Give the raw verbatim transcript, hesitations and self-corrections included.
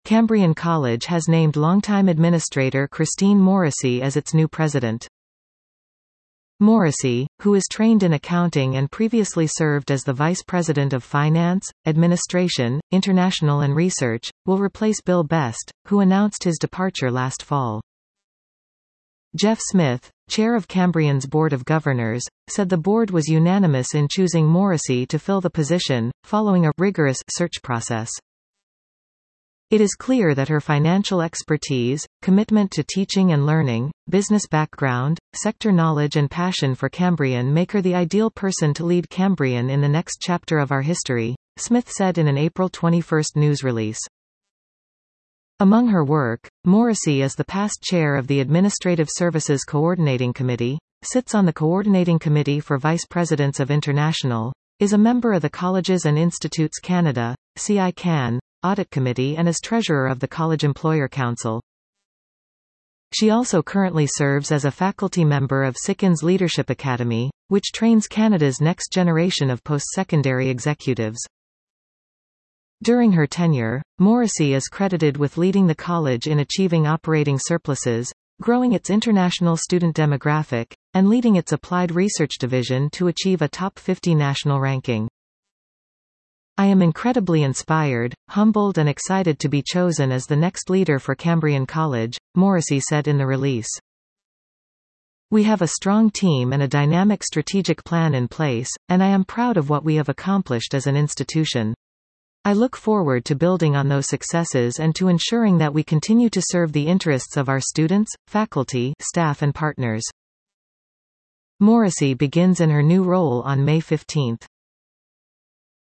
Cambrian College has named longtime administrator Christine Morrissey as its new president. Morrissey, who is trained in accounting and previously served as the Vice President of Finance, Administration, International and Research, will replace Bill Best, who announced his departure last fall. Jeff Smith, chair of Cambrian's Board of Governors, said the board was unanimous in choosing Morrissey to fill the position, following a rigorous search process. It is clear that her financial expertise, commitment to teaching and learning, business background, sector knowledge and passion for Cambrian make her the ideal person to lead Cambrian in the next chapter of our history, Smith said in an April twenty-first news release. Among her work, Morrissey is the past chair of the Administrative Services Coordinating Committee, sits on the Coordinating Committee for Vice Presidents of International, is a member of the Colleges and Institutes Canada, C I C A N, Audit Committee and is treasurer of the College Employer Council. She also currently serves as a faculty member of S I C A N's Leadership Academy, which trains Canada's next generation of post-secondary executives. During her tenure, Morrissey is credited with leading the college in achieving operating surpluses, growing its international student demographic, and leading its applied research division to achieve a top fifty national ranking. I am incredibly inspired, humbled and excited to be chosen as the next leader for Cambrian College, Morrissey said in the release. We have a strong team and a dynamic strategic plan in place, and I am proud of what we have accomplished as an institution. I look forward to building on those successes and to ensuring that we continue to serve the interests of our students, faculty, staff and partners. Morrissey begins in her new role on May fifteenth.